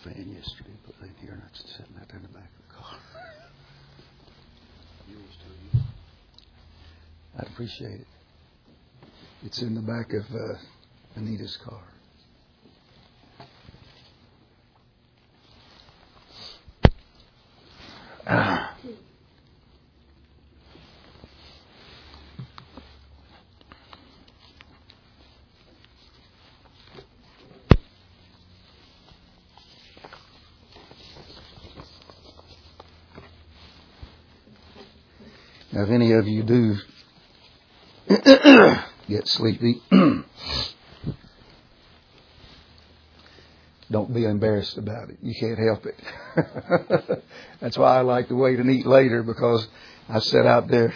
fan yesterday, put it in here, and I was sitting out there in the back of the car. I'd appreciate it. It's in the back of Anita's car. Now, if any of you do get sleepy, don't be embarrassed about it. You can't help it. That's why I like to wait and eat later, because I sit out there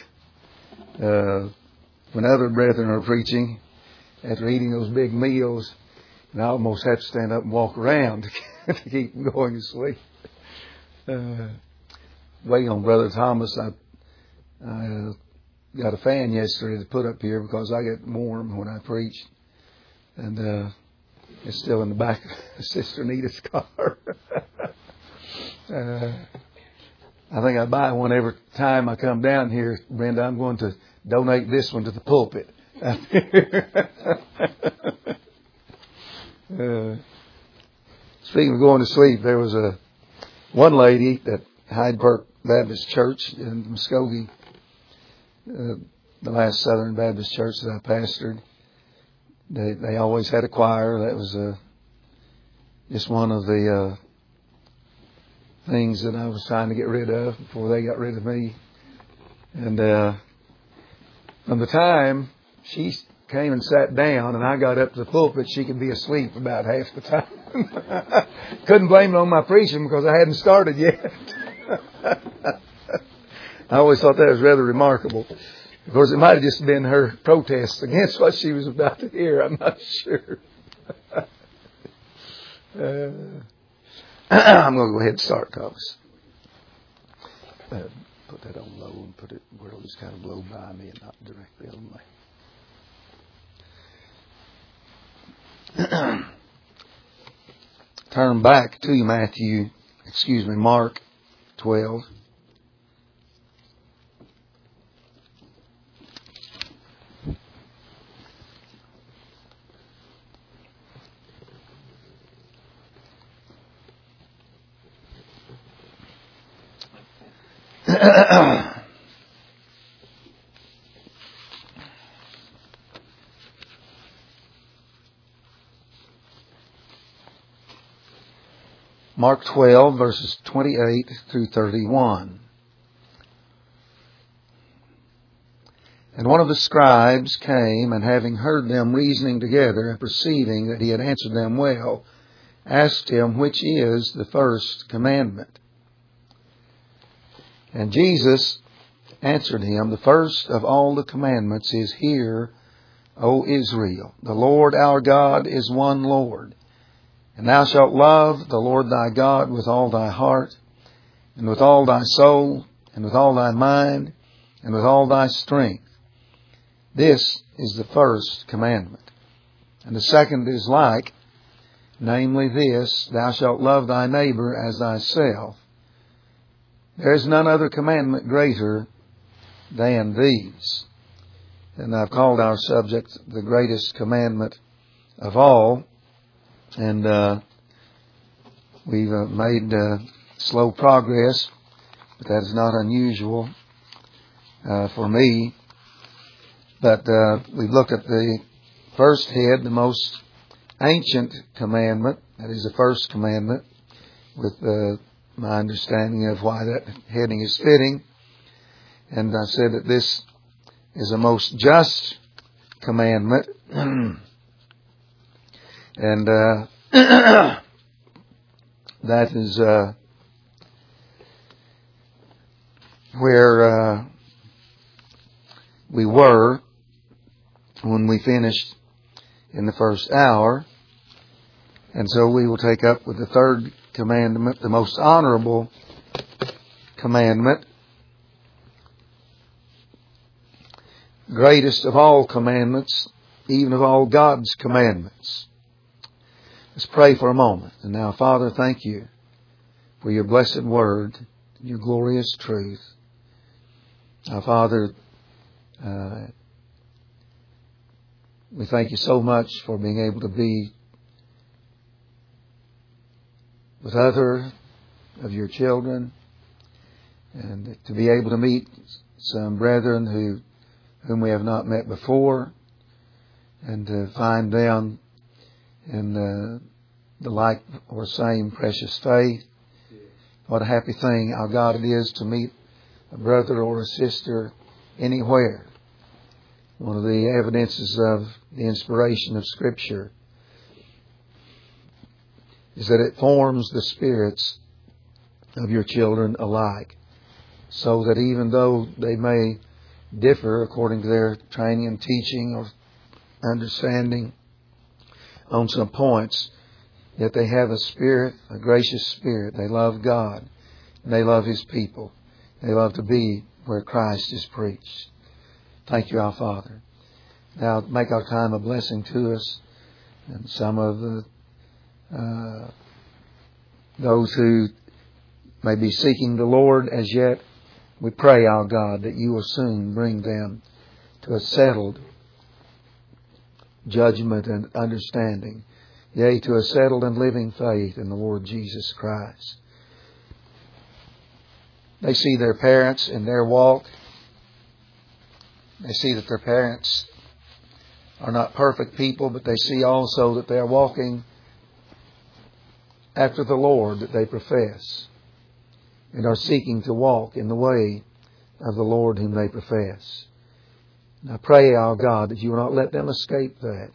when other brethren are preaching after eating those big meals, and I almost have to stand up and walk around to keep from going to sleep. Waiting on Brother Thomas, I got a fan yesterday to put up here because I get warm when I preach. And it's still in the back of Sister Nita's car. I think I buy one every time I come down here, Brenda. I'm going to donate this one to the pulpit. Speaking of going to sleep, there was one lady at Hyde Park Baptist Church in Muskogee, the last Southern Baptist church that I pastored. They always had a choir. That was just one of the things that I was trying to get rid of before they got rid of me. And from the time she came and sat down and I got up to the pulpit, she could be asleep about half the time. Couldn't blame it on my preaching because I hadn't started yet. I always thought that was rather remarkable. Of course, it might have just been her protest against what she was about to hear. I'm not sure. I'm going to go ahead and start, Thomas. Put that on low and put it where it'll just kind of blow by me and not directly on my... Turn back to Mark 12. Mark 12, verses 28 through 31. And one of the scribes came, and having heard them reasoning together, and perceiving that he had answered them well, asked him, which is the first commandment? And Jesus answered him, the first of all the commandments is, Hear, O Israel, the Lord our God is one Lord. And thou shalt love the Lord thy God with all thy heart, and with all thy soul, and with all thy mind, and with all thy strength. This is the first commandment. And the second is like, namely this, thou shalt love thy neighbor as thyself. There is none other commandment greater than these. And I've called our subject the greatest commandment of all. And we've made slow progress, but that is not unusual for me. But we've looked at the first head, the most ancient commandment. That is the first commandment, with my understanding of why that heading is fitting. And I said that this is a most just commandment. And that is where we were when we finished in the first hour. And so we will take up with the third commandment, the most honorable commandment, greatest of all commandments, even of all God's commandments. Let's pray for a moment. And now, Father, thank you for your blessed word, your glorious truth. Now, Father, we thank you so much for being able to be with other of your children and to be able to meet some brethren whom we have not met before and to find them in the like or same precious faith. What a happy thing, our God, it is to meet a brother or a sister anywhere. One of the evidences of the inspiration of Scripture is that it forms the spirits of your children alike, so that even though they may differ according to their training and teaching or understanding on some points, yet they have a spirit, a gracious spirit. They love God. And they love His people. They love to be where Christ is preached. Thank you, our Father. Now make our time a blessing to us. And some of those who may be seeking the Lord as yet, we pray, our God, that you will soon bring them to a settled judgment and understanding. Yea, to a settled and living faith in the Lord Jesus Christ. They see their parents in their walk. They see that their parents are not perfect people, but they see also that they are walking after the Lord that they profess and are seeking to walk in the way of the Lord whom they profess. And I pray, our God, that you will not let them escape that.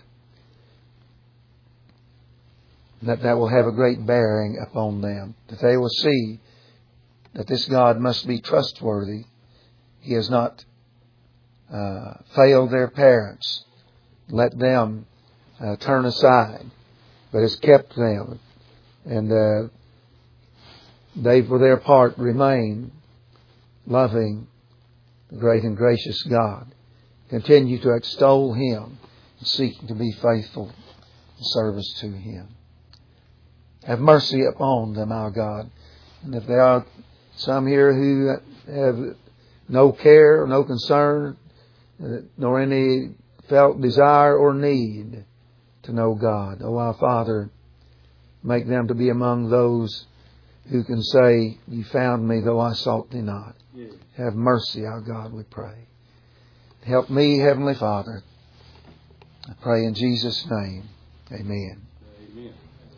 That will have a great bearing upon them. That they will see that this God must be trustworthy. He has not failed their parents, let them turn aside, but has kept them. And they, for their part, remain loving the great and gracious God. Continue to extol Him and seek to be faithful in service to Him. Have mercy upon them, our God. And if there are some here who have no care, no concern, nor any felt desire or need to know God, oh, our Father, make them to be among those who can say, you found me, though I sought thee not. Yes. Have mercy, our God, we pray. Help me, Heavenly Father. I pray in Jesus' name. Amen. Amen.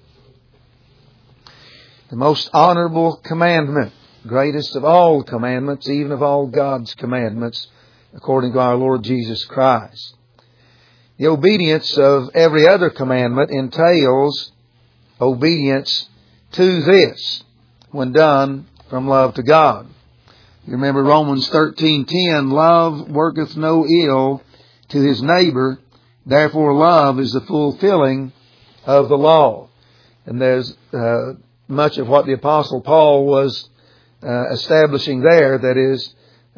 The most honorable commandment, greatest of all commandments, even of all God's commandments, according to our Lord Jesus Christ. The obedience of every other commandment entails obedience to this when done from love to God. You remember Romans 13:10, love worketh no ill to his neighbor, therefore love is the fulfilling of the law. And there's much of what the Apostle Paul was establishing there that is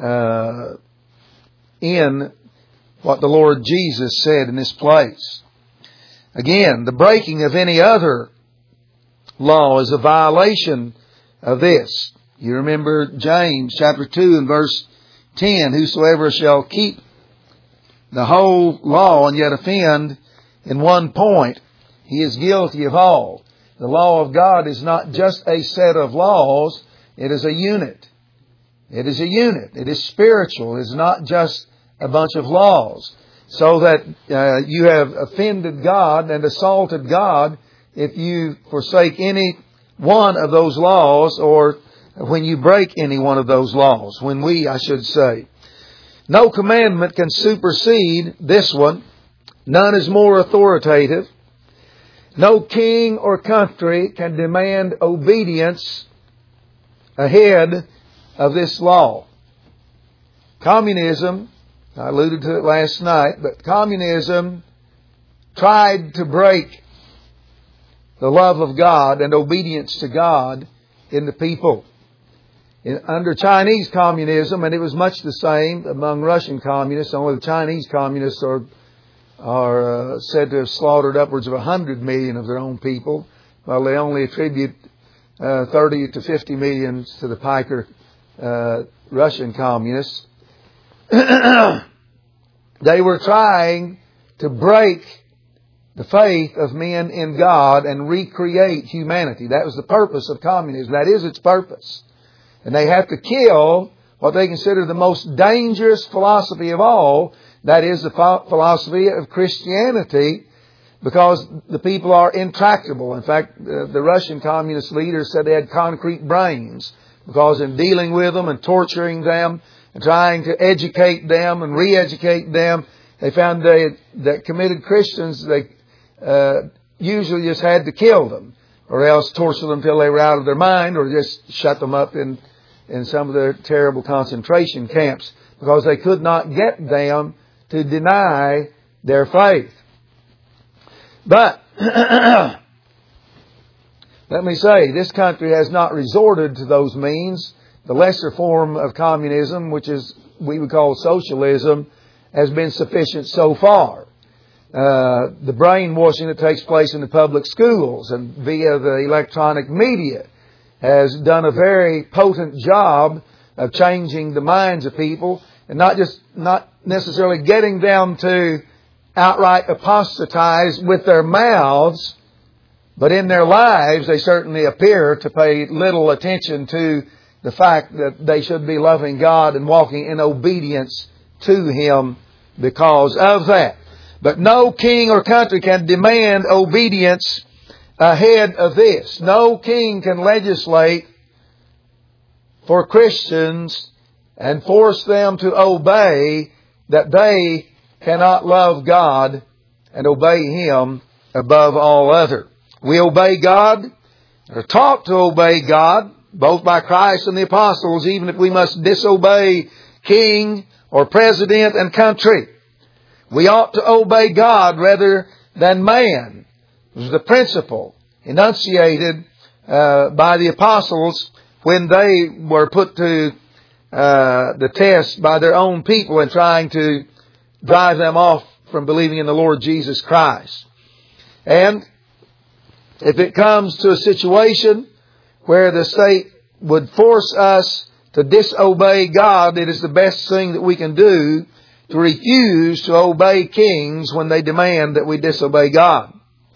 in what the Lord Jesus said in this place. Again, the breaking of any other law is a violation of this. You remember James chapter 2 and verse 10, whosoever shall keep the whole law and yet offend in one point, he is guilty of all. The law of God is not just a set of laws, it is a unit. It is a unit. It is spiritual. It is not just a bunch of laws. So that you have offended God and assaulted God if you forsake any one of those laws, or when you break any one of those laws. I should say. No commandment can supersede this one. None is more authoritative. No king or country can demand obedience ahead of this law. Communism, I alluded to it last night, but communism tried to break the love of God and obedience to God in the people. Under Chinese communism, and it was much the same among Russian communists, only the Chinese communists are are said to have slaughtered upwards of 100 million of their own people, while they only attribute 30 to 50 million to the piker Russian communists. They were trying to break the faith of men in God and recreate humanity. That was the purpose of communism. That is its purpose. And they have to kill what they consider the most dangerous philosophy of all. That is the philosophy of Christianity, because the people are intractable. In fact, the Russian communist leaders said they had concrete brains, because in dealing with them and torturing them and trying to educate them and re-educate them, they found that committed Christians, they usually just had to kill them, or else torture them until they were out of their mind, or just shut them up in some of their terrible concentration camps, because they could not get them to deny their faith. But let me say, this country has not resorted to those means. The lesser form of communism, which is we would call socialism, has been sufficient so far. The brainwashing that takes place in the public schools and via the electronic media has done a very potent job of changing the minds of people, and not necessarily getting them to outright apostatize with their mouths, but in their lives they certainly appear to pay little attention to the fact that they should be loving God and walking in obedience to Him because of that. But no king or country can demand obedience ahead of this. No king can legislate for Christians and force them to obey that they cannot love God and obey Him above all other. We obey God, are taught to obey God, both by Christ and the apostles, even if we must disobey king or president and country. We ought to obey God rather than man. This is the principle enunciated by the apostles when they were put to the test by their own people and trying to drive them off from believing in the Lord Jesus Christ. And if it comes to a situation where the state would force us to disobey God, it is the best thing that we can do to refuse to obey kings when they demand that we disobey God.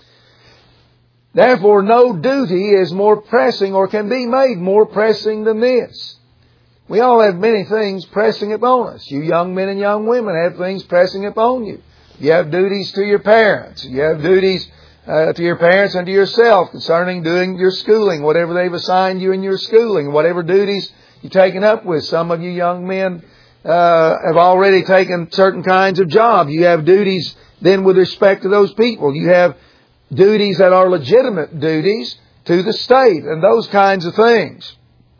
Therefore, no duty is more pressing or can be made more pressing than this. We all have many things pressing upon us. You young men and young women have things pressing upon you. You have duties to your parents. You have duties to your parents and to yourself concerning doing your schooling, whatever they've assigned you in your schooling, whatever duties you've taken up with. Some of you young men have already taken certain kinds of jobs. You have duties then with respect to those people. You have duties that are legitimate duties to the state and those kinds of things.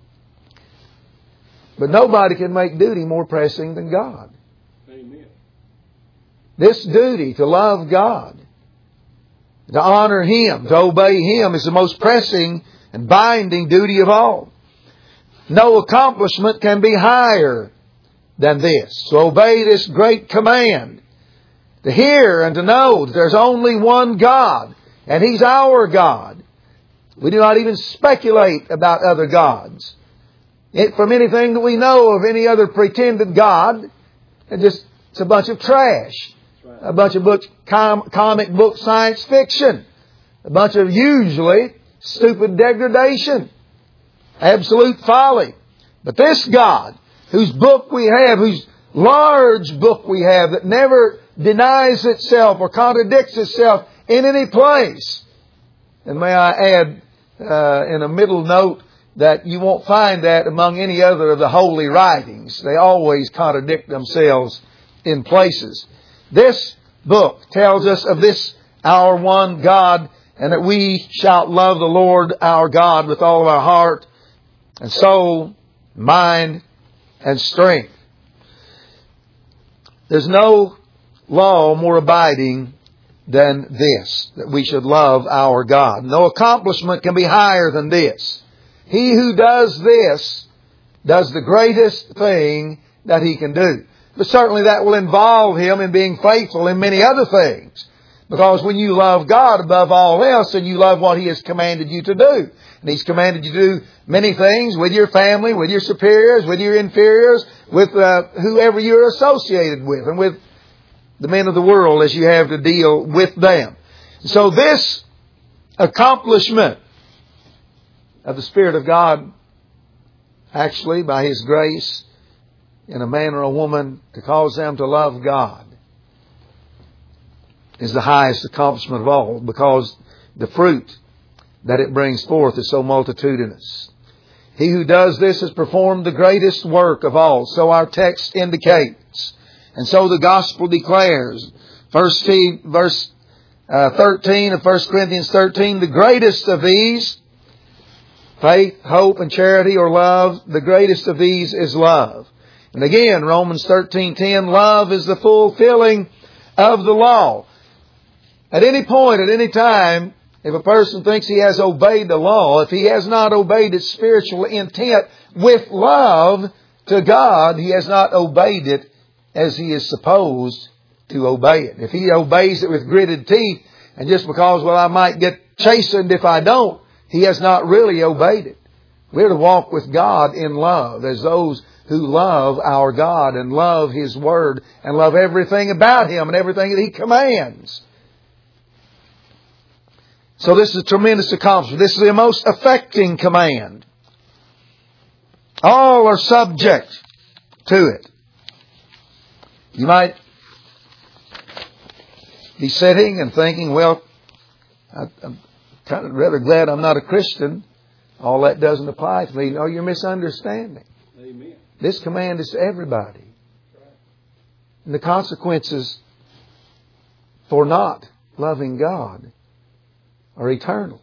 But nobody can make duty more pressing than God. Amen. This duty to love God, to honor Him, to obey Him is the most pressing and binding duty of all. No accomplishment can be higher than this. To obey this great command, to hear and to know that there's only one God, and He's our God. We do not even speculate about other gods. From anything that we know of any other pretended God, it's a bunch of trash. A bunch of comic book science fiction. A bunch of usually stupid degradation. Absolute folly. But this God, whose book we have, whose large book we have, that never denies itself or contradicts itself in any place. And may I add in a middle note that you won't find that among any other of the holy writings. They always contradict themselves in places. This book tells us of this our one God, and that we shall love the Lord our God with all of our heart and soul, mind, and strength. There's no law more abiding than this, that we should love our God. No accomplishment can be higher than this. He who does this does the greatest thing that he can do. But certainly that will involve Him in being faithful in many other things. Because when you love God above all else, then you love what He has commanded you to do. And He's commanded you to do many things with your family, with your superiors, with your inferiors, with whoever you're associated with, and with the men of the world as you have to deal with them. So this accomplishment of the Spirit of God, actually by His grace, in a man or a woman, to cause them to love God, is the highest accomplishment of all, because the fruit that it brings forth is so multitudinous. He who does this has performed the greatest work of all, so our text indicates. And so the Gospel declares, verse 13 of 1 Corinthians 13, the greatest of these, faith, hope, and charity, or love, the greatest of these is love. And again, Romans 13:10, love is the fulfilling of the law. At any point, at any time, if a person thinks he has obeyed the law, if he has not obeyed its spiritual intent with love to God, he has not obeyed it as he is supposed to obey it. If he obeys it with gritted teeth, and just because, well, I might get chastened if I don't, he has not really obeyed it. We're to walk with God in love as those who love our God and love His Word and love everything about Him and everything that He commands. So this is a tremendous accomplishment. This is the most affecting command. All are subject to it. You might be sitting and thinking, well, I'm kind of rather glad I'm not a Christian. All that doesn't apply to me. No, you're misunderstanding. Amen. This command is to everybody. And the consequences for not loving God are eternal.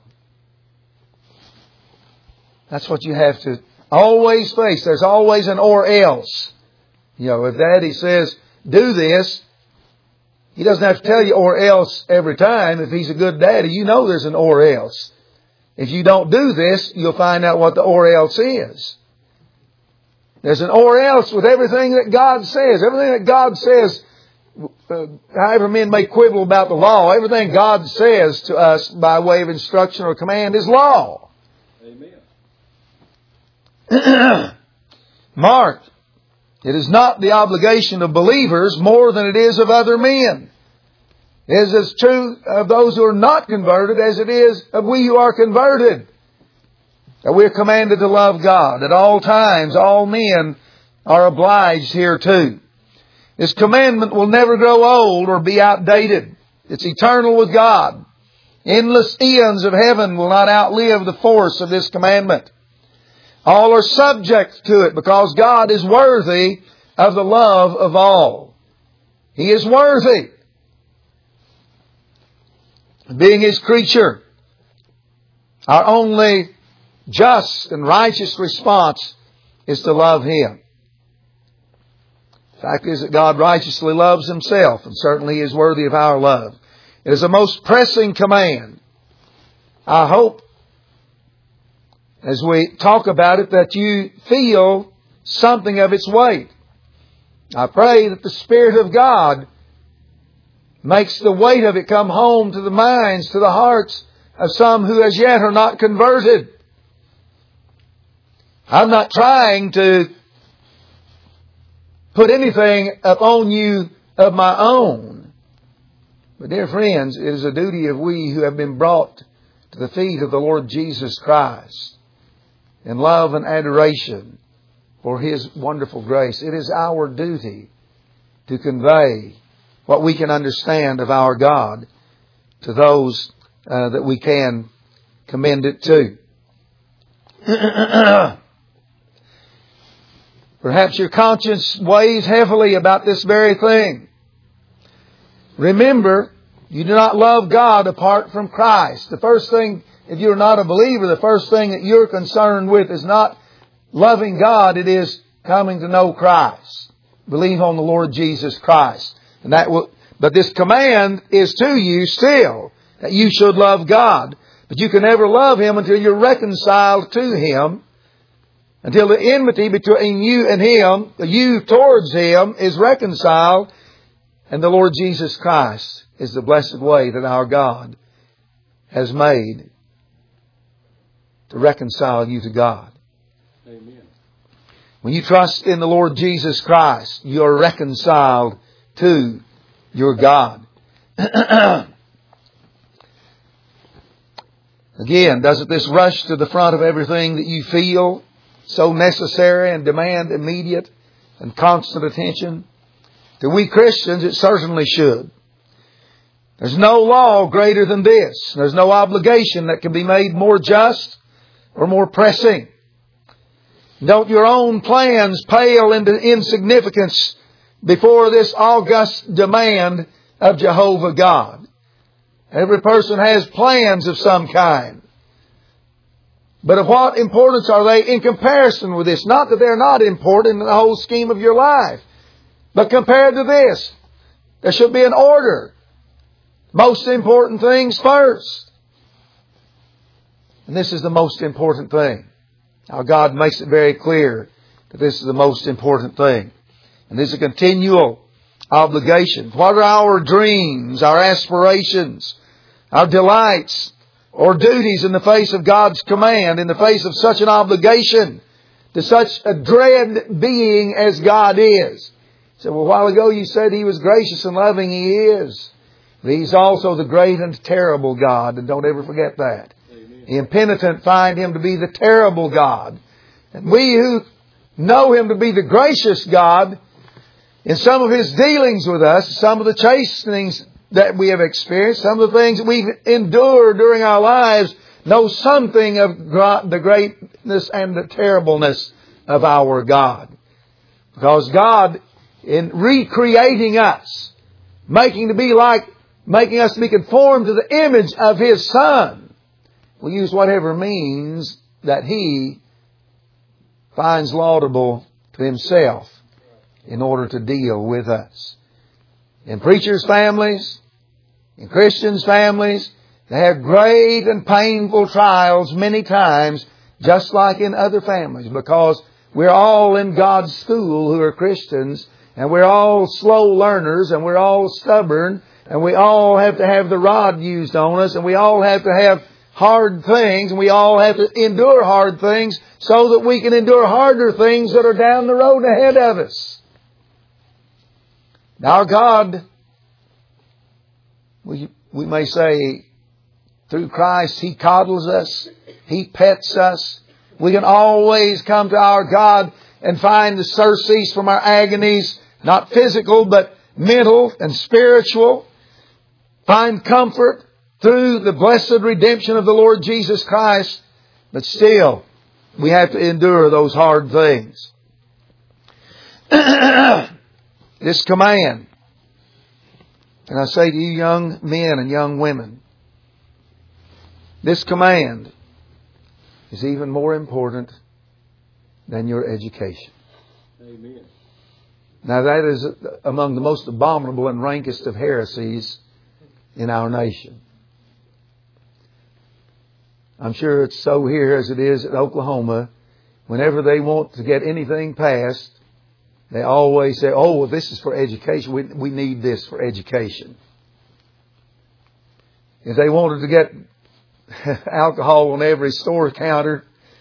That's what you have to always face. There's always an or else. You know, if Daddy says, do this, He doesn't have to tell you or else every time. If He's a good daddy, you know there's an or else. If you don't do this, you'll find out what the or else is. There's an or else with everything that God says. Everything that God says, however men may quibble about the law, everything God says to us by way of instruction or command is law. Amen. Mark, it is not the obligation of believers more than it is of other men. It is as true of those who are not converted as it is of we who are converted. That we are commanded to love God. At all times, all men are obliged hereto. This commandment will never grow old or be outdated. It's eternal with God. Endless eons of heaven will not outlive the force of this commandment. All are subject to it because God is worthy of the love of all. He is worthy. Being His creature, our only just and righteous response is to love Him. The fact is that God righteously loves Himself, and certainly He is worthy of our love. It is a most pressing command. I hope, as we talk about it, that you feel something of its weight. I pray that the Spirit of God makes the weight of it come home to the minds, to the hearts of some who as yet are not converted. I'm not trying to put anything upon you of my own. But dear friends, it is a duty of we who have been brought to the feet of the Lord Jesus Christ in love and adoration for His wonderful grace. It is our duty to convey what we can understand of our God to those that we can commend it to. Perhaps your conscience weighs heavily about this very thing. Remember, you do not love God apart from Christ. The first thing, if you're not a believer, the first thing that you're concerned with is not loving God. It is coming to know Christ. Believe on the Lord Jesus Christ. And but this command is to you still, that you should love God. But you can never love Him until you're reconciled to Him. until the enmity between you and Him, you towards Him, is reconciled, and the Lord Jesus Christ is the blessed way that our God has made to reconcile you to God. Amen. When you trust in the Lord Jesus Christ, you are reconciled to your God. Again, doesn't this rush to the front of everything that you feel so necessary and demand immediate and constant attention? To we Christians, it certainly should. There's no law greater than this. There's no obligation that can be made more just or more pressing. Don't your own plans pale into insignificance before this august demand of Jehovah God? Every person has plans of some kind. But of what importance are they in comparison with this? Not that they're not important in the whole scheme of your life. But compared to this, there should be an order. Most important things first. And this is the most important thing. Our God makes it very clear that this is the most important thing. And this is a continual obligation. What are our dreams, our aspirations, our delights, or duties in the face of God's command, in the face of such an obligation to such a dread being as God is? So a while ago you said He was gracious and loving. He is. But He's also the great and terrible God, and don't ever forget that. Amen. The impenitent find Him to be the terrible God. And we who know Him to be the gracious God, in some of His dealings with us, some of the chastenings that we have experienced, some of the things that we've endured during our lives, know something of the greatness and the terribleness of our God. Because God, in recreating us, making us to be conformed to the image of His Son, will use whatever means that He finds laudable to Himself in order to deal with us. In preachers' families, in Christians' families, they have great and painful trials many times, just like in other families, because we're all in God's school who are Christians, and we're all slow learners, and we're all stubborn, and we all have to have the rod used on us, and we all have to have hard things, and we all have to endure hard things so that we can endure harder things that are down the road ahead of us. Now, our God, we may say, through Christ, He coddles us, He pets us. We can always come to our God and find the surcease from our agonies, not physical, but mental and spiritual. Find comfort through the blessed redemption of the Lord Jesus Christ. But still, we have to endure those hard things. This command, and I say to you young men and young women, this command is even more important than your education. Amen. Now that is among the most abominable and rankest of heresies in our nation. I'm sure it's so here as it is in Oklahoma. Whenever they want to get anything passed, they always say, oh, well, this is for education. We need this for education. If they wanted to get alcohol on every store counter,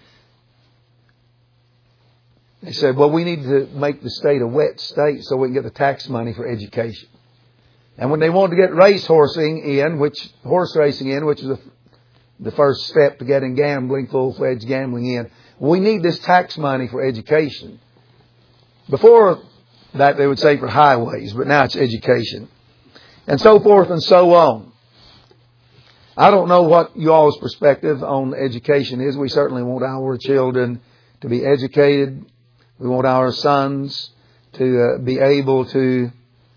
they said, well, we need to make the state a wet state so we can get the tax money for education. And when they wanted to get horse racing in, which is the first step to getting gambling, full-fledged gambling in, we need this tax money for education. Before that, they would say for highways, but now it's education. And so forth and so on. I don't know what you all's perspective on education is. We certainly want our children to be educated. We want our sons to be able to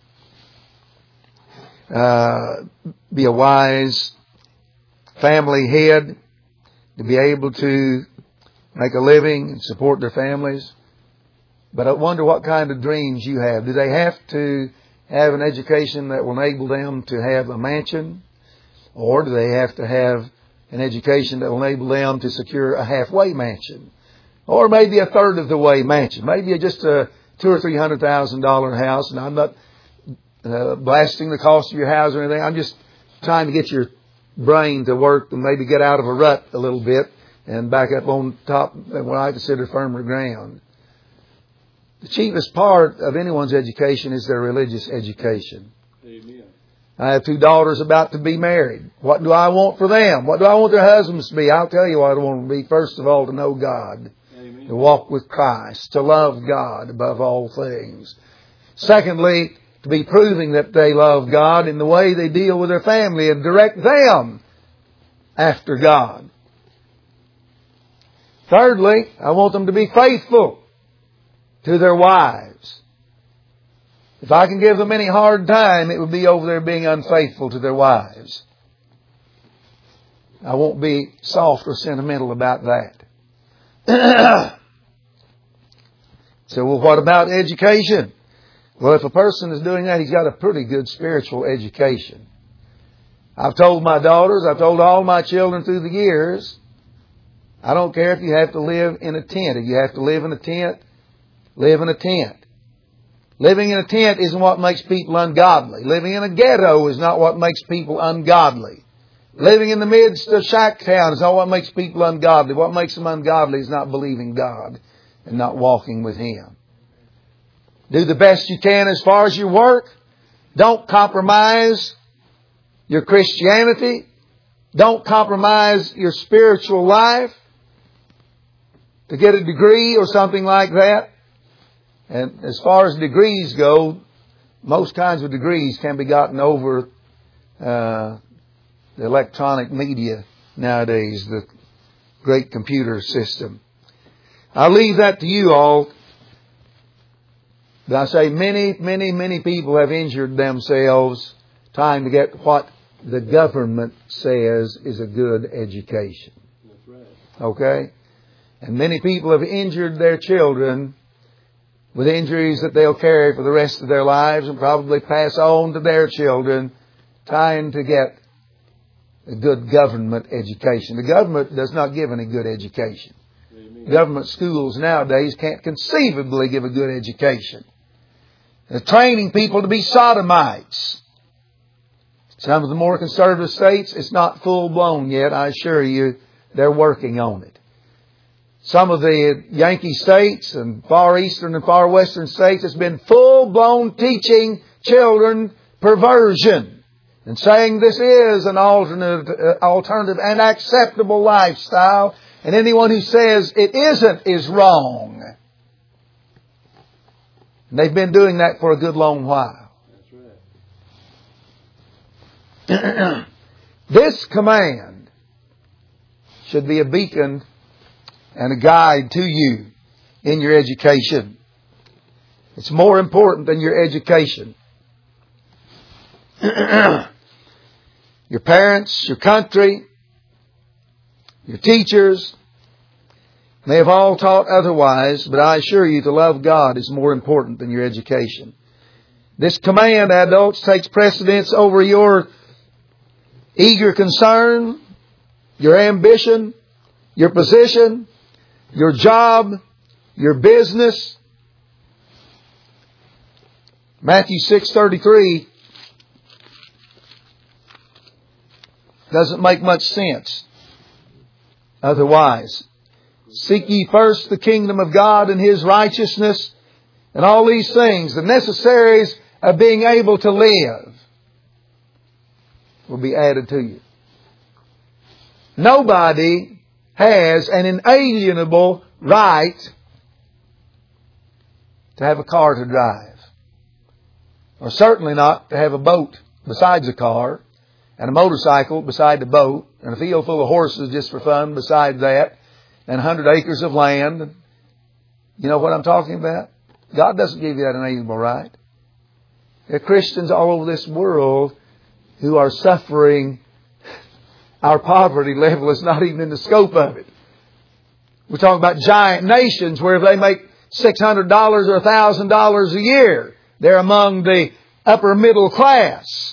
be a wise family head, to be able to make a living and support their families. But I wonder what kind of dreams you have. Do they have to have an education that will enable them to have a mansion? Or do they have to have an education that will enable them to secure a halfway mansion? Or maybe a third of the way mansion. Maybe just a $200,000 or $300,000 house. And I'm not blasting the cost of your house or anything. I'm just trying to get your brain to work and maybe get out of a rut a little bit and back up on top of what I consider firmer ground. The chiefest part of anyone's education is their religious education. Amen. I have 2 daughters about to be married. What do I want for them? What do I want their husbands to be? I'll tell you what I want them to be. First of all, to know God. Amen. To walk with Christ. To love God above all things. Secondly, to be proving that they love God in the way they deal with their family and direct them after God. Thirdly, I want them to be faithful to their wives. If I can give them any hard time, it would be over their being unfaithful to their wives. I won't be soft or sentimental about that. So, well, what about education? Well, if a person is doing that, he's got a pretty good spiritual education. I've told my daughters, I've told all my children through the years, I don't care if you have to live in a tent. If you have to live in a tent, live in a tent. Living in a tent isn't what makes people ungodly. Living in a ghetto is not what makes people ungodly. Living in the midst of shack town is not what makes people ungodly. What makes them ungodly is not believing God and not walking with Him. Do the best you can as far as your work. Don't compromise your Christianity. Don't compromise your spiritual life to get a degree or something like that. And as far as degrees go, most kinds of degrees can be gotten over the electronic media nowadays, the great computer system. I'll leave that to you all. But I say many people have injured themselves trying to get what the government says is a good education. That's right. Okay? And many people have injured their children with injuries that they'll carry for the rest of their lives and probably pass on to their children, trying to get a good government education. The government does not give any good education. Amen. Government schools nowadays can't conceivably give a good education. They're training people to be sodomites. Some of the more conservative states, it's not full blown yet. I assure you, they're working on it. Some of the Yankee states and far eastern and far western states, it's been full blown teaching children perversion and saying this is an alternative and acceptable lifestyle. And anyone who says it isn't is wrong. And they've been doing that for a good long while. That's right. This command should be a beacon and a guide to you in your education. It's more important than your education. Your parents, your country, your teachers may have all taught otherwise, but I assure you to love God is more important than your education. This command, adults, takes precedence over your eager concern, your ambition, your position, your job, your business. Matthew 6:33 doesn't make much sense otherwise. Seek ye first the kingdom of God and His righteousness, and all these things, the necessaries of being able to live, will be added to you. Nobody has an inalienable right to have a car to drive. Or certainly not to have a boat besides a car, and a motorcycle beside the boat, and a field full of horses just for fun beside that, and 100 acres of land. You know what I'm talking about? God doesn't give you that inalienable right. There are Christians all over this world who are suffering. Our poverty level is not even in the scope of it. We're talking about giant nations where if they make $600 or $1,000 a year, they're among the upper middle class.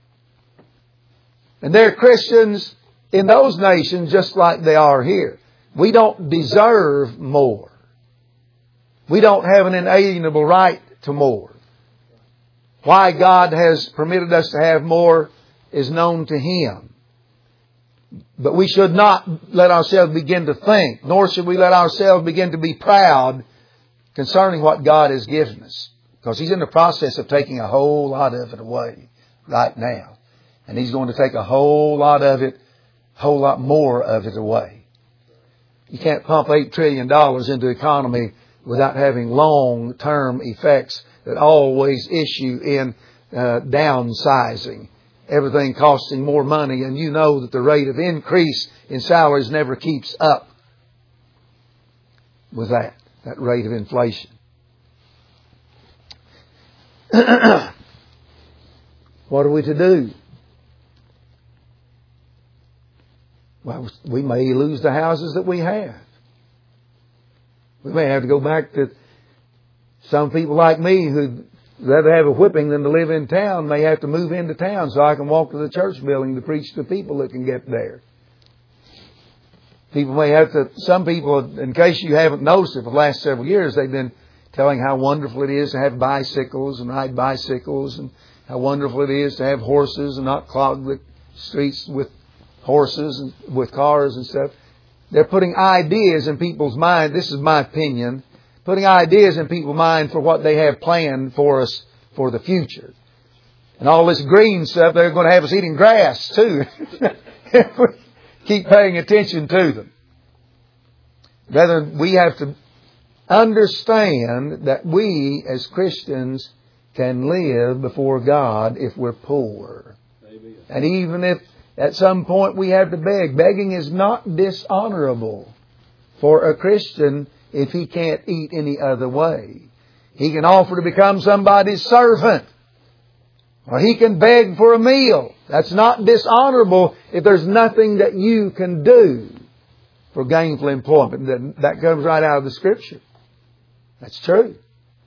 And there are Christians in those nations just like they are here. We don't deserve more. We don't have an inalienable right to more. Why God has permitted us to have more is known to Him. But we should not let ourselves begin to think, nor should we let ourselves begin to be proud concerning what God has given us. Because He's in the process of taking a whole lot of it away right now. And He's going to take a whole lot of it, a whole lot more of it away. You can't pump $8 trillion into the economy without having long-term effects that always issue in downsizing. Everything costing more money, and you know that the rate of increase in salaries never keeps up with that rate of inflation. What are we to do? Well, we may lose the houses that we have. We may have to go back to some people like me who'd rather have a whipping than to live in town, may have to move into town so I can walk to the church building to preach to people that can get there. People may have to, some people, in case you haven't noticed it for the last several years, they've been telling how wonderful it is to have bicycles and ride bicycles, and how wonderful it is to have horses and not clog the streets with horses and with cars and stuff. They're putting ideas in people's mind. This is my opinion. Putting ideas in people's mind for what they have planned for us for the future. And all this green stuff, they're going to have us eating grass too. If we keep paying attention to them. Rather, we have to understand that we as Christians can live before God if we're poor. Amen. And even if at some point we have to beg. Begging is not dishonorable for a Christian if he can't eat any other way. He can offer to become somebody's servant. Or he can beg for a meal. That's not dishonorable if there's nothing that you can do for gainful employment. That comes right out of the Scripture. That's true.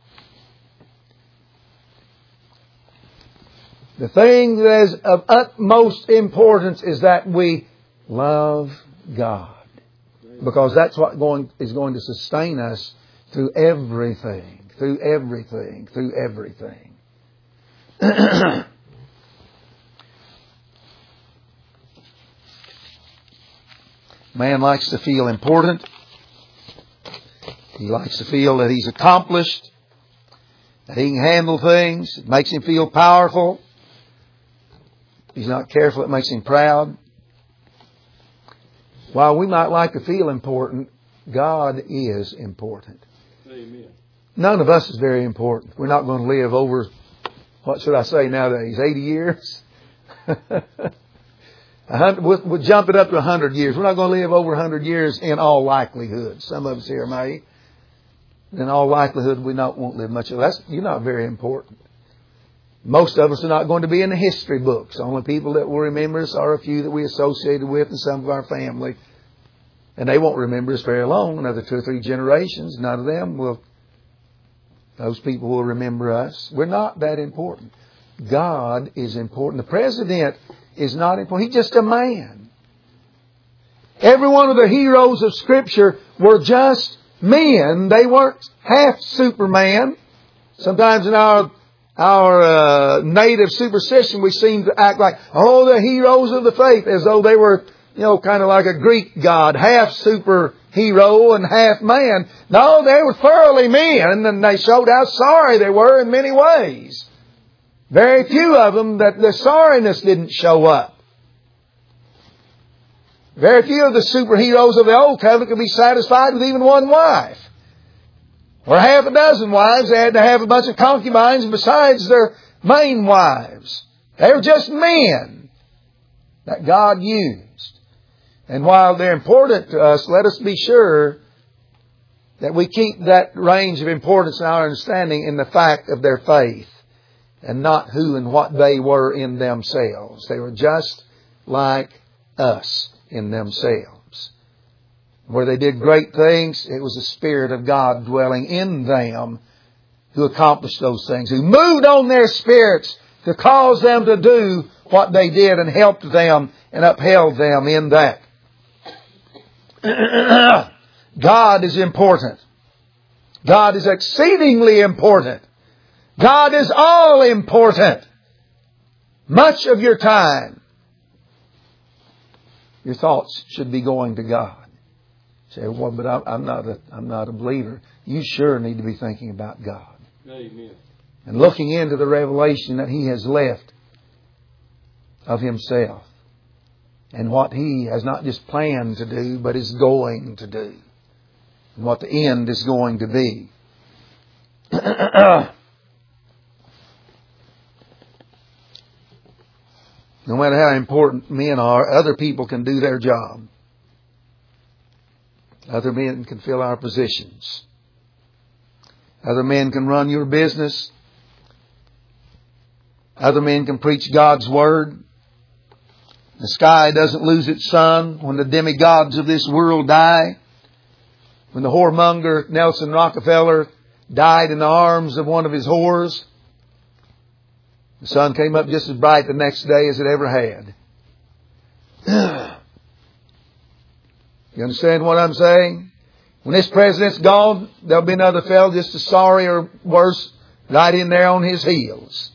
The thing that is of utmost importance is that we love God. Because that's what is going to sustain us through everything. Through everything. Through everything. Man likes to feel important. He likes to feel that he's accomplished, that he can handle things. It makes him feel powerful. If he's not careful, it makes him proud. While we might like to feel important, God is important. Amen. None of us is very important. We're not going to live over, what should I say nowadays, 80 years? We'll jump it up to 100 years. We're not going to live over 100 years in all likelihood. Some of us here may. In all likelihood, we won't live much of that. You're not very important. Most of us are not going to be in the history books. The only people that will remember us are a few that we associated with and some of our family. And they won't remember us very long. Another 2 or 3 generations. None of them will. Those people will remember us. We're not that important. God is important. The president is not important. He's just a man. Every one of the heroes of Scripture were just men. They weren't half Superman. Sometimes in our native superstition, we seem to act like, the heroes of the faith, as though they were, kind of like a Greek god, half superhero and half man. No, they were thoroughly men, and they showed how sorry they were in many ways. Very few of them that the sorriness didn't show up. Very few of the superheroes of the Old Covenant could be satisfied with even one wife. Or half a dozen wives. They had to have a bunch of concubines besides their main wives. They were just men that God used. And while they're important to us, let us be sure that we keep that range of importance in our understanding in the fact of their faith and not who and what they were in themselves. They were just like us in themselves. Where they did great things, it was the Spirit of God dwelling in them who accomplished those things, who moved on their spirits to cause them to do what they did and helped them and upheld them in that. God is important. God is exceedingly important. God is all important. Much of your time, your thoughts should be going to God. You say, well, but I'm not a believer. You sure need to be thinking about God. Amen. And looking into the revelation that He has left of Himself. And what He has not just planned to do, but is going to do. And what the end is going to be. No matter how important men are, other people can do their job. Other men can fill our positions. Other men can run your business. Other men can preach God's Word. The sky doesn't lose its sun when the demigods of this world die. When the whoremonger Nelson Rockefeller died in the arms of one of his whores, the sun came up just as bright the next day as it ever had. You understand what I'm saying? When this president's gone, there'll be another fellow just as sorry or worse right in there on his heels.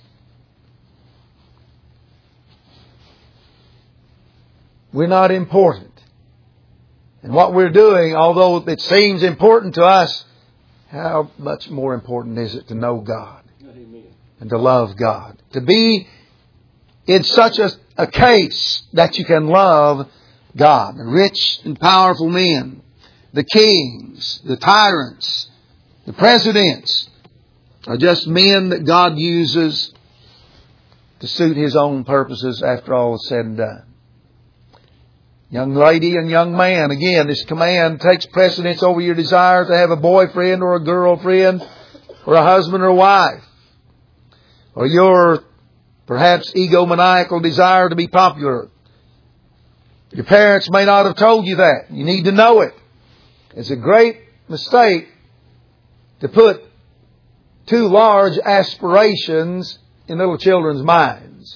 We're not important. And what we're doing, although it seems important to us, how much more important is it to know God? Amen. And to love God? To be in such a case that you can love God. The rich and powerful men, the kings, the tyrants, the presidents are just men that God uses to suit His own purposes after all is said and done. Young lady and young man, again, this command takes precedence over your desire to have a boyfriend or a girlfriend or a husband or a wife. Or your perhaps egomaniacal desire to be popular. Your parents may not have told you that. You need to know it. It's a great mistake to put too large aspirations in little children's minds.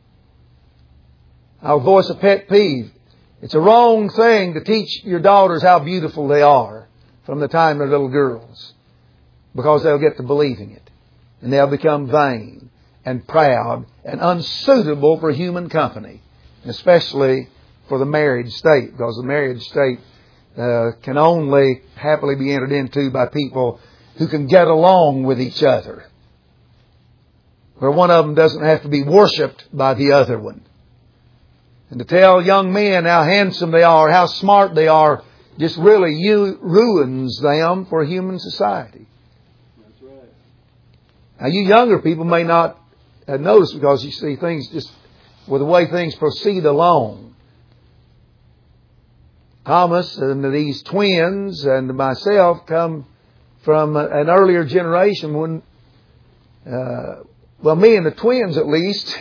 I'll voice a pet peeve. It's a wrong thing to teach your daughters how beautiful they are from the time they're little girls, because they'll get to believing it. And they'll become vain and proud and unsuitable for human company, especially for the married state, because the married state can only happily be entered into by people who can get along with each other, where one of them doesn't have to be worshipped by the other one. And to tell young men how handsome they are, how smart they are, just really ruins them for human society. That's right. Now, you younger people may not notice, because you see things just with the way things proceed along. Thomas and these twins and myself come from an earlier generation when, me and the twins at least,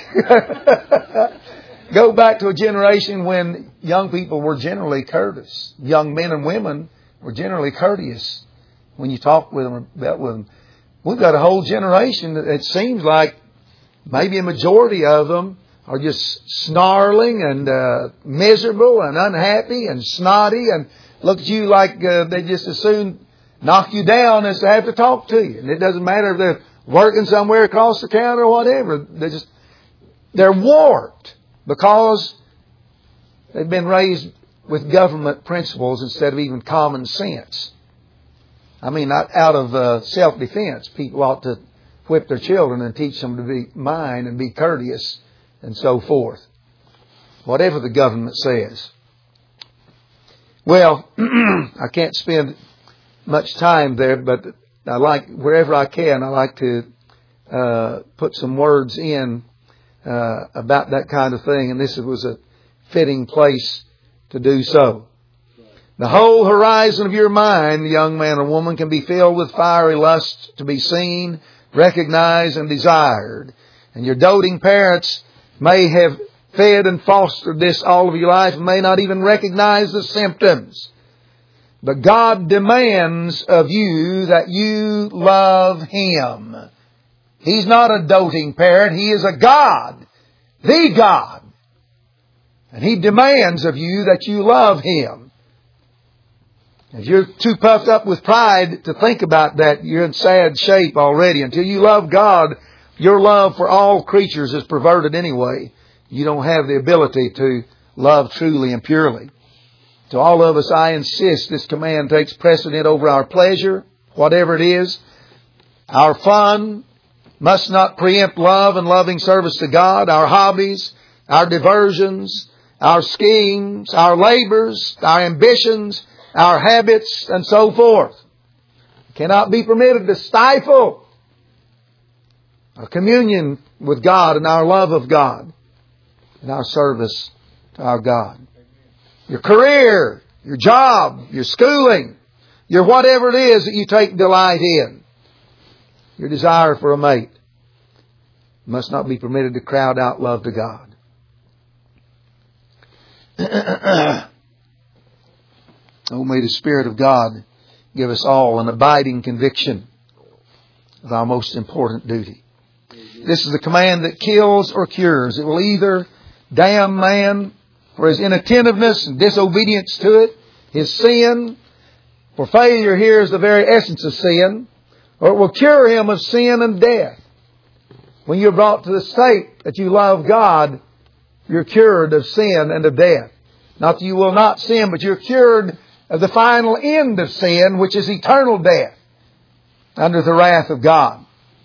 go back to a generation when young people were generally courteous. Young men and women were generally courteous when you talked with them or dealt with them. We've got a whole generation that it seems like maybe a majority of them are just snarling and miserable and unhappy and snotty and look at you like they just as soon knock you down as to have to talk to you. And it doesn't matter if they're working somewhere across the counter or whatever. They're warped because they've been raised with government principles instead of even common sense. I mean, not out of self-defense. People ought to whip their children and teach them to be mine and be courteous and so forth. Whatever the government says. Well, I can't spend much time there, but I like, wherever I can, I like to put some words in about that kind of thing. And this was a fitting place to do so. The whole horizon of your mind, young man or woman, can be filled with fiery lust to be seen, recognized, and desired. And your doting parents may have fed and fostered this all of your life and may not even recognize the symptoms. But God demands of you that you love Him. He's not a doting parent. He is a God. The God. And He demands of you that you love Him. If you're too puffed up with pride to think about that, you're in sad shape already. Until you love God, your love for all creatures is perverted anyway. You don't have the ability to love truly and purely. To all of us, I insist this command takes precedent over our pleasure, whatever it is. Our fun must not preempt love and loving service to God. Our hobbies, our diversions, our schemes, our labors, our ambitions, our habits, and so forth cannot be permitted to stifle our communion with God and our love of God and our service to our God. Your career, your job, your schooling, your whatever it is that you take delight in, your desire for a mate must not be permitted to crowd out love to God. Oh, may the Spirit of God give us all an abiding conviction of our most important duty. This is the command that kills or cures. It will either damn man for his inattentiveness and disobedience to it, his sin, for failure here is the very essence of sin, or it will cure him of sin and death. When you're brought to the state that you love God, you're cured of sin and of death. Not that you will not sin, but you're cured of the final end of sin, which is eternal death under the wrath of God.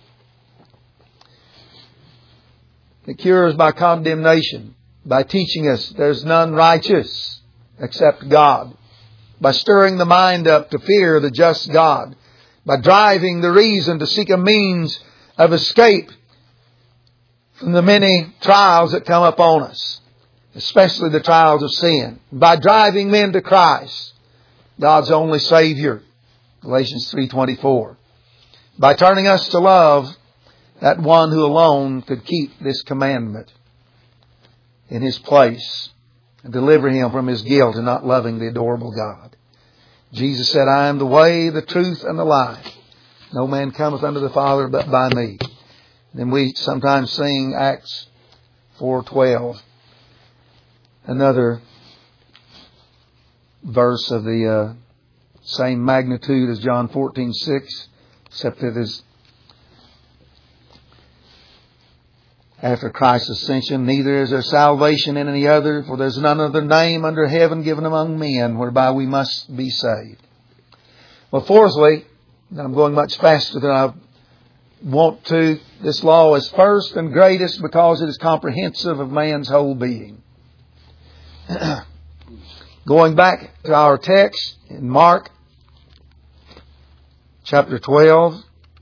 It cures by condemnation, by teaching us there's none righteous except God, by stirring the mind up to fear the just God, by driving the reason to seek a means of escape from the many trials that come upon us, especially the trials of sin, by driving men to Christ, God's only Savior, Galatians 3:24, by turning us to love that one who alone could keep this commandment in His place and deliver him from his guilt in not loving the adorable God. Jesus said, I am the way, the truth, and the life. No man cometh unto the Father but by me. Then we sometimes sing Acts 4:12, another verse of the same magnitude as John 14:6, except that it is after Christ's ascension. Neither is there salvation in any other, for there is none other name under heaven given among men whereby we must be saved. Well, fourthly, and I'm going much faster than I want to, this law is first and greatest because it is comprehensive of man's whole being. Going back to our text in Mark chapter 12,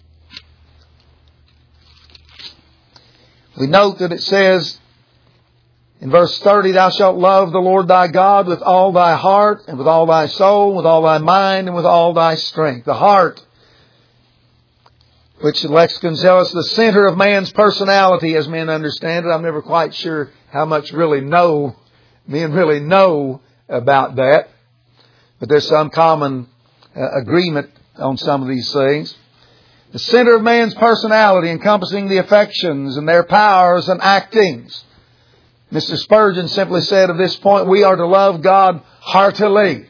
we note that it says in verse 30, Thou shalt love the Lord thy God with all thy heart and with all thy soul, with all thy mind and with all thy strength. The heart, which the lexicon tells us the center of man's personality as men understand it. I'm never quite sure how much men really know about that. But there's some common agreement on some of these things. The center of man's personality, encompassing the affections and their powers and actings. Mr. Spurgeon simply said of this point, we are to love God heartily.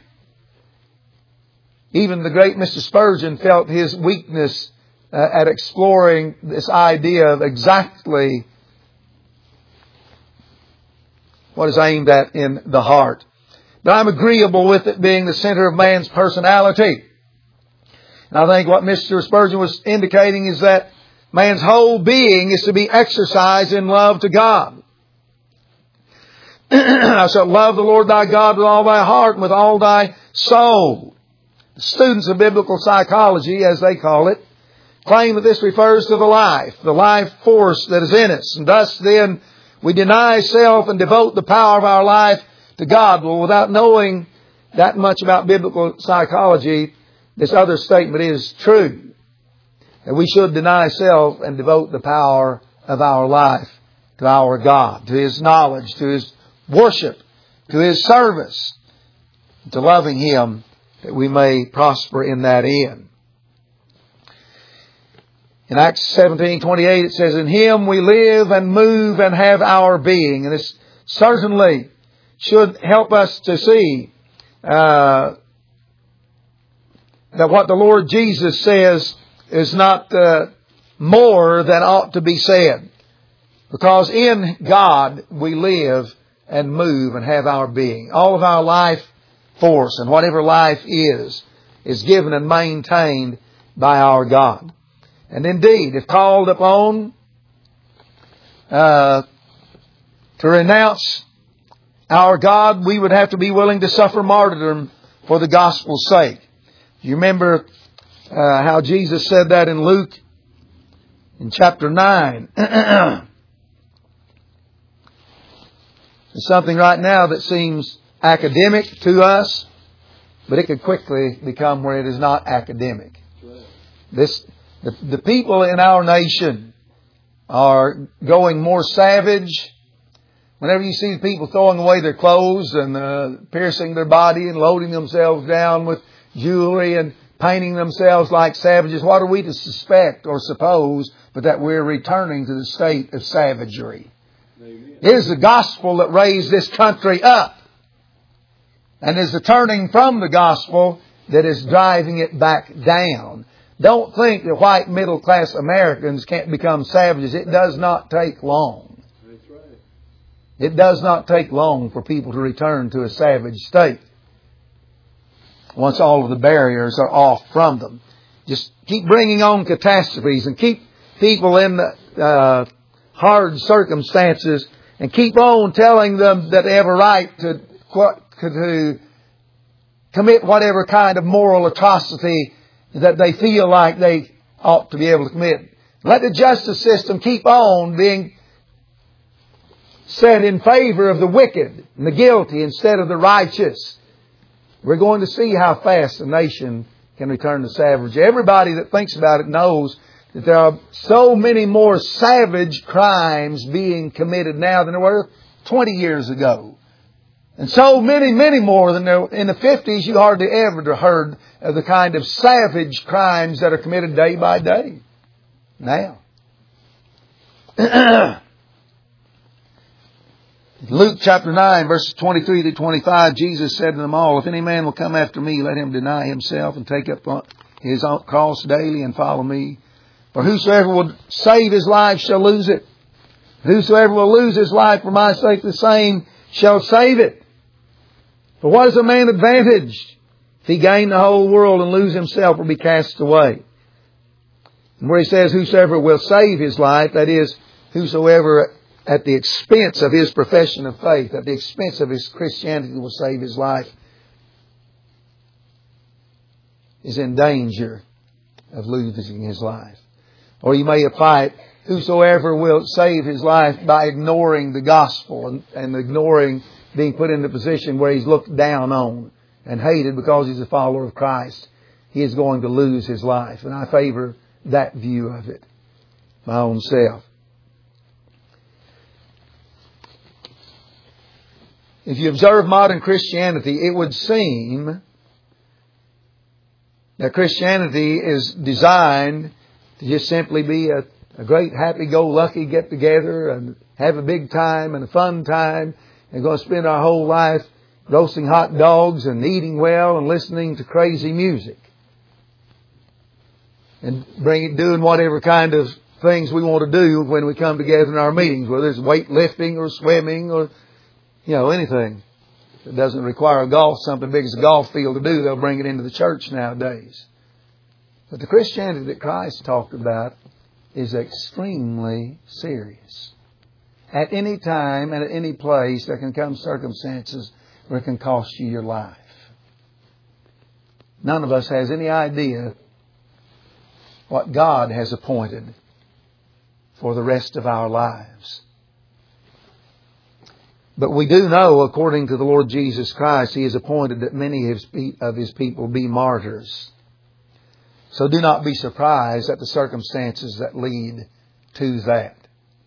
Even the great Mr. Spurgeon felt his weakness at exploring this idea of exactly what is aimed at in the heart. But I'm agreeable with it being the center of man's personality. And I think what Mr. Spurgeon was indicating is that man's whole being is to be exercised in love to God. Thou shalt love the Lord thy God with all thy heart and with all thy soul. The students of biblical psychology, as they call it, claim that this refers to the life force that is in us. And thus then we deny self and devote the power of our life to God. Well, without knowing that much about biblical psychology, this other statement is true. That we should deny self and devote the power of our life to our God, to His knowledge, to His worship, to His service, to loving Him that we may prosper in that end. In Acts 17:28 it says, In Him we live and move and have our being. And this certainly should help us to see that what the Lord Jesus says is not more than ought to be said. Because in God we live and move and have our being. All of our life force and whatever life is given and maintained by our God. And indeed, if called upon to renounce our God, we would have to be willing to suffer martyrdom for the gospel's sake. You remember how Jesus said that in Luke in chapter 9. It's something right now that seems academic to us, but it could quickly become where it is not academic. The people in our nation are going more savage. Whenever you see people throwing away their clothes and piercing their body and loading themselves down with jewelry and painting themselves like savages, what are we to suspect or suppose but that we're returning to the state of savagery? Amen. It is the gospel that raised this country up. And is the turning from the gospel that is driving it back down. Don't think that white middle class Americans can't become savages. It does not take long. That's right. It does not take long for people to return to a savage state once all of the barriers are off from them. Just keep bringing on catastrophes and keep people in hard circumstances and keep on telling them that they have a right to commit whatever kind of moral atrocity that they feel like they ought to be able to commit. Let the justice system keep on being set in favor of the wicked and the guilty instead of the righteous. We're going to see how fast the nation can return to savagery. Everybody that thinks about it knows that there are so many more savage crimes being committed now than there were 20 years ago. And so many, many more than there in the 50s. You hardly ever heard of the kind of savage crimes that are committed day by day now. Luke chapter 9, verses 23 to 25, Jesus said to them all, "If any man will come after me, let him deny himself and take up his own cross daily and follow me. For whosoever will save his life shall lose it. Whosoever will lose his life for my sake, the same shall save it. For what is a man advantaged if he gain the whole world and lose himself or be cast away?" And where he says, whosoever will save his life, that is, whosoever at the expense of his profession of faith, at the expense of his Christianity will save his life, is in danger of losing his life. Or you may apply it, whosoever will save his life by ignoring the gospel and ignoring being put in the position where he's looked down on and hated because he's a follower of Christ, he is going to lose his life. And I favor that view of it, my own self. If you observe modern Christianity, it would seem that Christianity is designed to just simply be a great happy-go-lucky get-together and have a big time and a fun time and going to spend our whole life roasting hot dogs and eating well and listening to crazy music and doing whatever kind of things we want to do when we come together in our meetings, whether it's weightlifting or swimming or anything that doesn't require something big as a golf field to do, they'll bring it into the church nowadays. But the Christianity that Christ talked about is extremely serious. At any time and at any place, there can come circumstances where it can cost you your life. None of us has any idea what God has appointed for the rest of our lives. But we do know, according to the Lord Jesus Christ, He has appointed that many of His people be martyrs. So do not be surprised at the circumstances that lead to that.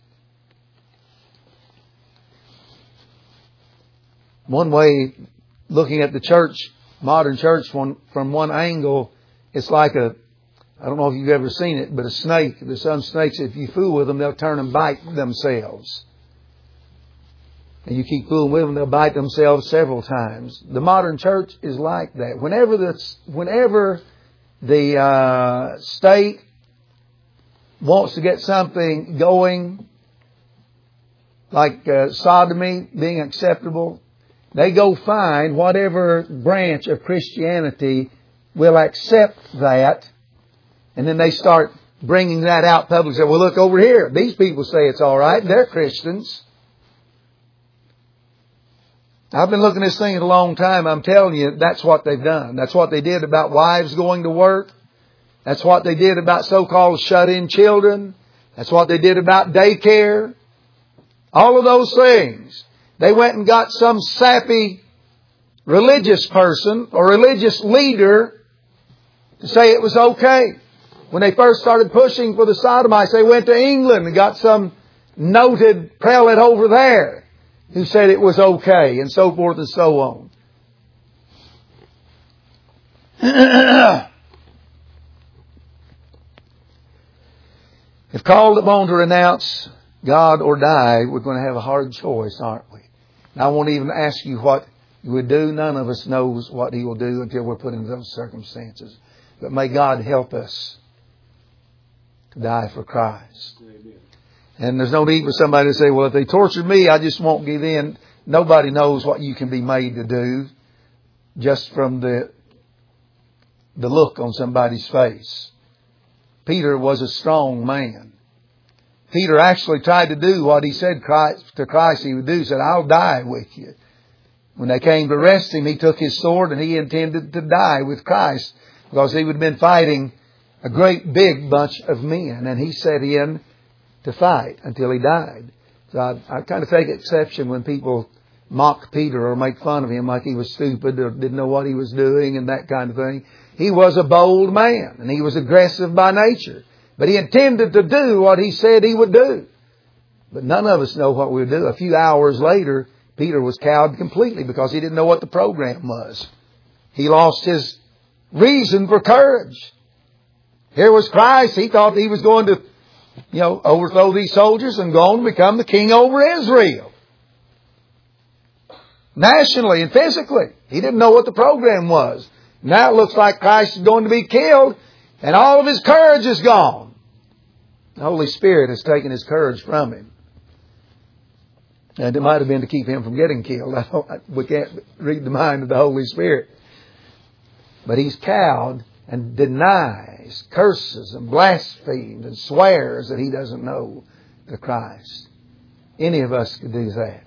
One way, looking at the church, modern church from one angle, it's like I don't know if you've ever seen it, but a snake. There's some snakes, if you fool with them, they'll turn and bite themselves. And you keep fooling with them, they'll bite themselves several times. The modern church is like that. Whenever the state wants to get something going, like sodomy being acceptable, they go find whatever branch of Christianity will accept that, and then they start bringing that out publicly. Say, well, look over here. These people say it's all right. They're Christians. I've been looking at this thing a long time. I'm telling you, that's what they've done. That's what they did about wives going to work. That's what they did about so-called shut-in children. That's what they did about daycare. All of those things. They went and got some sappy religious person or religious leader to say it was okay. When they first started pushing for the sodomites, they went to England and got some noted prelate over there who said it was okay, and so forth and so on. If called upon to renounce God or die, we're going to have a hard choice, aren't we? And I won't even ask you what you would do. None of us knows what He will do until we're put into those circumstances. But may God help us to die for Christ. Amen. And there's no need for somebody to say, well, if they tortured me, I just won't give in. Nobody knows what you can be made to do just from the look on somebody's face. Peter was a strong man. Peter actually tried to do what he said to Christ he would do. He said, I'll die with you. When they came to arrest him, he took his sword and he intended to die with Christ because he would have been fighting a great big bunch of men. And he set in to fight until he died. So I kind of take exception when people mock Peter or make fun of him like he was stupid or didn't know what he was doing and that kind of thing. He was a bold man and he was aggressive by nature. But he intended to do what he said he would do. But none of us know what we would do. A few hours later, Peter was cowed completely because he didn't know what the program was. He lost his reason for courage. Here was Christ. He thought he was going to, overthrow these soldiers and go on to become the king over Israel. Nationally and physically. He didn't know what the program was. Now it looks like Christ is going to be killed and all of his courage is gone. The Holy Spirit has taken his courage from him. And it might have been to keep him from getting killed. We can't read the mind of the Holy Spirit. But he's cowed and denies, curses and blasphemes and swears that he doesn't know the Christ. Any of us could do that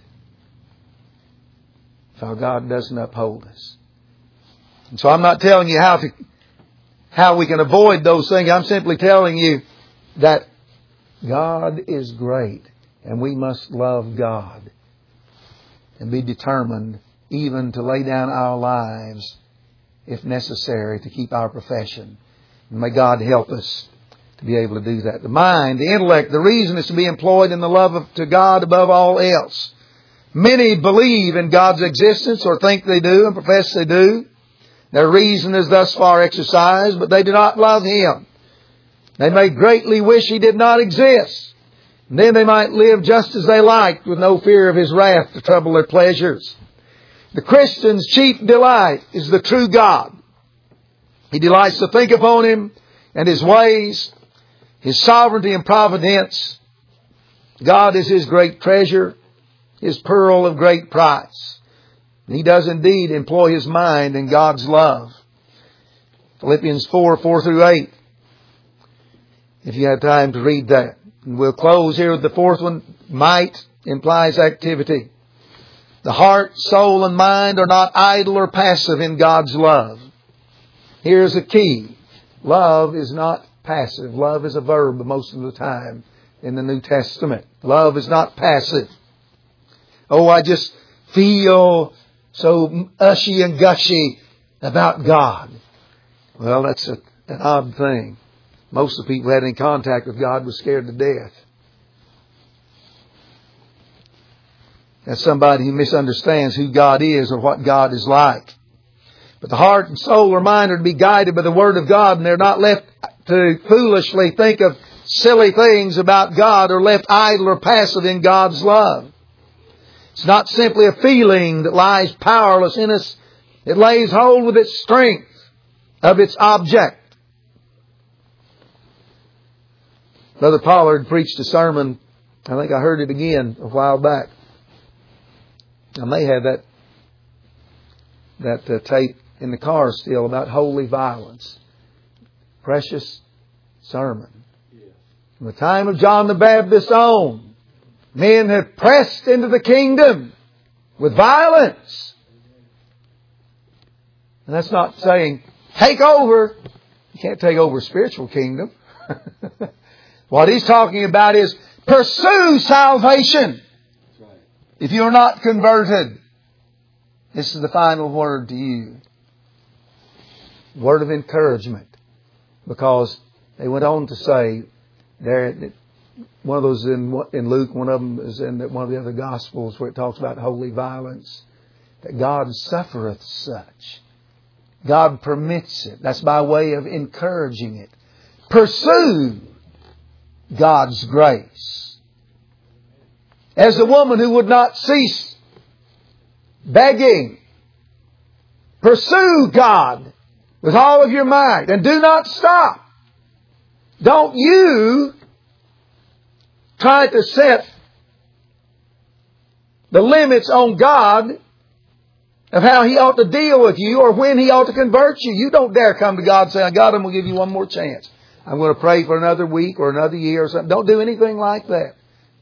if our God doesn't uphold us. And so I'm not telling you how we can avoid those things. I'm simply telling you that God is great and we must love God and be determined even to lay down our lives if necessary to keep our profession. And may God help us to be able to do that. The mind, the intellect, the reason is to be employed in the love to God above all else. Many believe in God's existence or think they do and profess they do. Their reason is thus far exercised, but they do not love Him. They may greatly wish He did not exist. And then they might live just as they liked with no fear of His wrath to trouble their pleasures. The Christian's chief delight is the true God. He delights to think upon Him and His ways, His sovereignty and providence. God is his great treasure, His pearl of great price. And he does indeed employ his mind in God's love. Philippians 4:4-8. If you have time to read that. And we'll close here with the fourth one. Might implies activity. The heart, soul, and mind are not idle or passive in God's love. Here's a key. Love is not passive. Love is a verb most of the time in the New Testament. Love is not passive. Oh, I just feel so ushy and gushy about God. Well, that's an odd thing. Most of the people who had any contact with God were scared to death. That's somebody who misunderstands who God is or what God is like. But the heart and soul or mind are to be guided by the Word of God, and they're not left to foolishly think of silly things about God or left idle or passive in God's love. It's not simply a feeling that lies powerless in us. It lays hold with its strength of its object. Brother Pollard preached a sermon. I think I heard it again a while back. I may have that tape in the car still about holy violence. Precious sermon. From the time of John the Baptist on, men have pressed into the kingdom with violence. And that's not saying, take over. You can't take over a spiritual kingdom. What he's talking about is pursue salvation. If you're not converted, this is the final word to you. Word of encouragement. Because they went on to say, one of those in Luke, one of them is in one of the other Gospels where it talks about holy violence, that God suffereth such. God permits it. That's by way of encouraging it. Pursue God's grace. As the woman who would not cease begging, pursue God with all of your might and do not stop. Don't you try to set the limits on God of how He ought to deal with you or when He ought to convert you. You don't dare come to God and say, God, I'm going to give you one more chance. I'm going to pray for another week or another year or something. Don't do anything like that.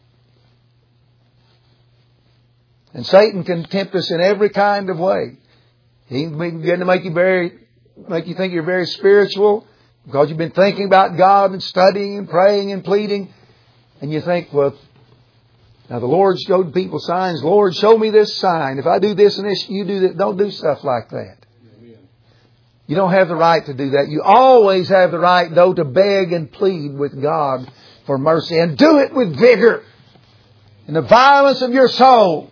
And Satan can tempt us in every kind of way. He can begin to make you think you're very spiritual because you've been thinking about God and studying and praying and pleading. And you think, well, now the Lord showed people signs. Lord, show me this sign. If I do this and this, you do that. Don't do stuff like that. You don't have the right to do that. You always have the right, though, to beg and plead with God for mercy. And do it with vigor. In the violence of your soul.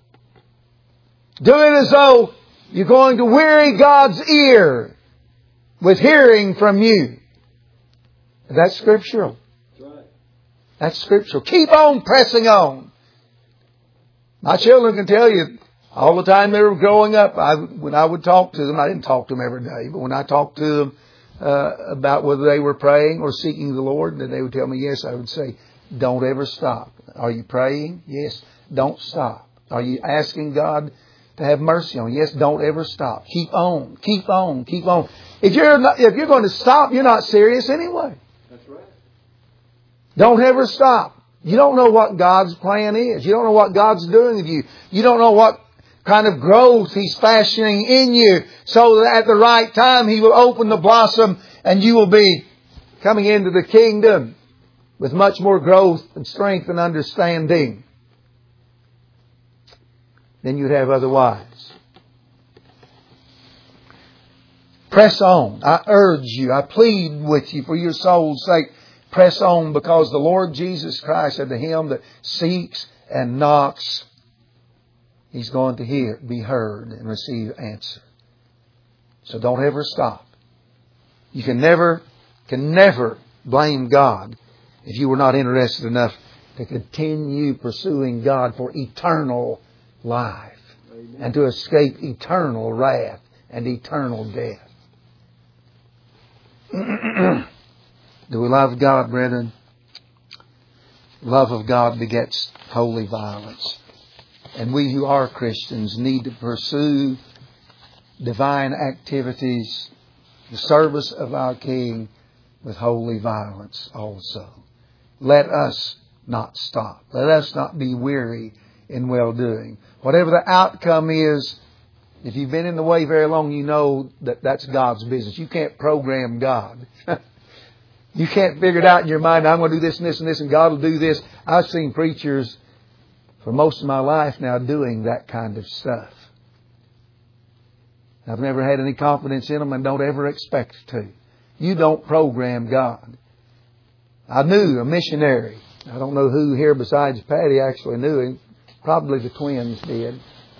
Do it as though you're going to weary God's ear with hearing from you. That's scriptural. That's scriptural. Keep on pressing on. My children can tell you all the time they were growing up, when I would talk to them, I didn't talk to them every day, but when I talked to them about whether they were praying or seeking the Lord, then they would tell me yes, I would say, don't ever stop. Are you praying? Yes. Don't stop. Are you asking God to have mercy on you? Yes. Don't ever stop. Keep on. Keep on. Keep on. If you're going to stop, you're not serious anyway. That's right. Don't ever stop. You don't know what God's plan is. You don't know what God's doing with you. You don't know what kind of growth He's fashioning in you so that at the right time He will open the blossom and you will be coming into the kingdom with much more growth and strength and understanding than you'd have otherwise. Press on. I urge you. I plead with you for your soul's sake. Press on, because the Lord Jesus Christ said to him that seeks and knocks, he's going to be heard and receive answer. So don't ever stop. You can never blame God if you were not interested enough to continue pursuing God for eternal life. Amen. And to escape eternal wrath and eternal death. Do we love God, brethren? Love of God begets holy violence. And we who are Christians need to pursue divine activities, the service of our King, with holy violence also. Let us not stop. Let us not be weary in well-doing. Whatever the outcome is, if you've been in the way very long, you know that that's God's business. You can't program God. You can't figure it out in your mind, I'm going to do this and this and this and God will do this. I've seen preachers for most of my life now doing that kind of stuff. I've never had any confidence in them and don't ever expect to. You don't program God. I knew a missionary. I don't know who here besides Patty actually knew him. Probably the twins did.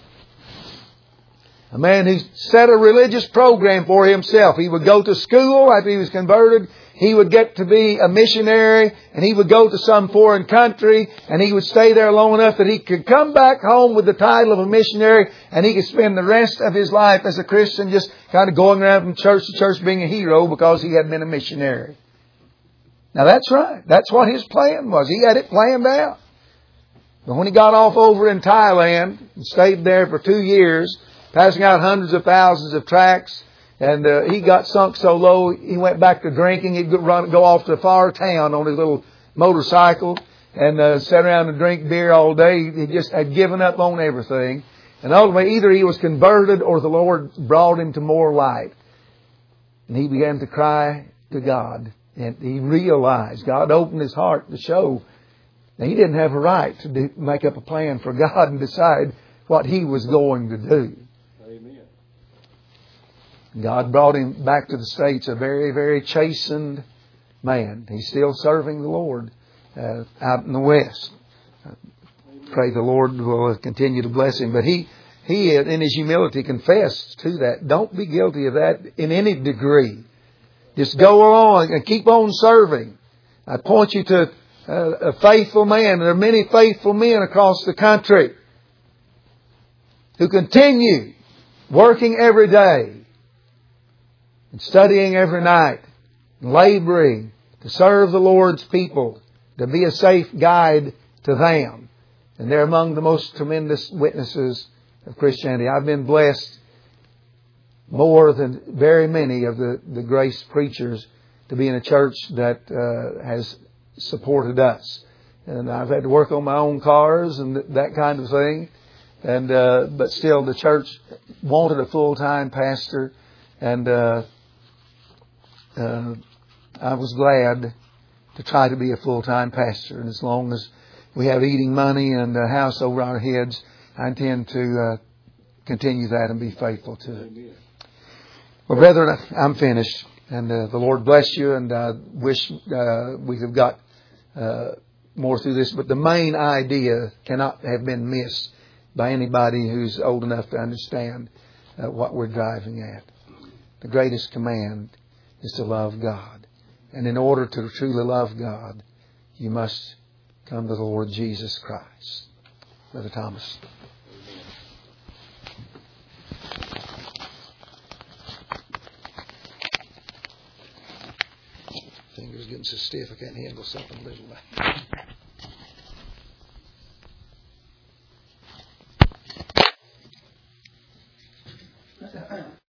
A man who set a religious program for himself. He would go to school after he was converted. He would get to be a missionary and he would go to some foreign country and he would stay there long enough that he could come back home with the title of a missionary and he could spend the rest of his life as a Christian just kind of going around from church to church being a hero because he had been a missionary. Now that's right. That's what his plan was. He had it planned out. But when he got off over in Thailand and stayed there for 2 years, passing out hundreds of thousands of tracts, and he got sunk so low, he went back to drinking. He'd go off to a far town on his little motorcycle and sit around and drink beer all day. He just had given up on everything. And ultimately, either he was converted or the Lord brought him to more light. And he began to cry to God. And he realized, God opened his heart to show that he didn't have a right to make up a plan for God and decide what he was going to do. Amen. God brought him back to the States, a very, very chastened man. He's still serving the Lord out in the West. Pray the Lord will continue to bless him. But he in his humility confessed to that. Don't be guilty of that in any degree. Just go along and keep on serving. I point you to a faithful man. There are many faithful men across the country who continue working every day and studying every night, and laboring to serve the Lord's people, to be a safe guide to them. And they're among the most tremendous witnesses of Christianity. I've been blessed more than very many of the grace preachers to be in a church that has supported us. And I've had to work on my own cars and that kind of thing. And but still, the church wanted a full-time pastor, and I was glad to try to be a full-time pastor. And as long as we have eating money and a house over our heads, I intend to continue that and be faithful to it. Amen. Well, brethren, I'm finished. And the Lord bless you. And I wish we have got more through this. But the main idea cannot have been missed by anybody who's old enough to understand what we're driving at. The greatest command is to love God. And in order to truly love God, you must come to the Lord Jesus Christ. Brother Thomas. Fingers getting so stiff I can't handle something little.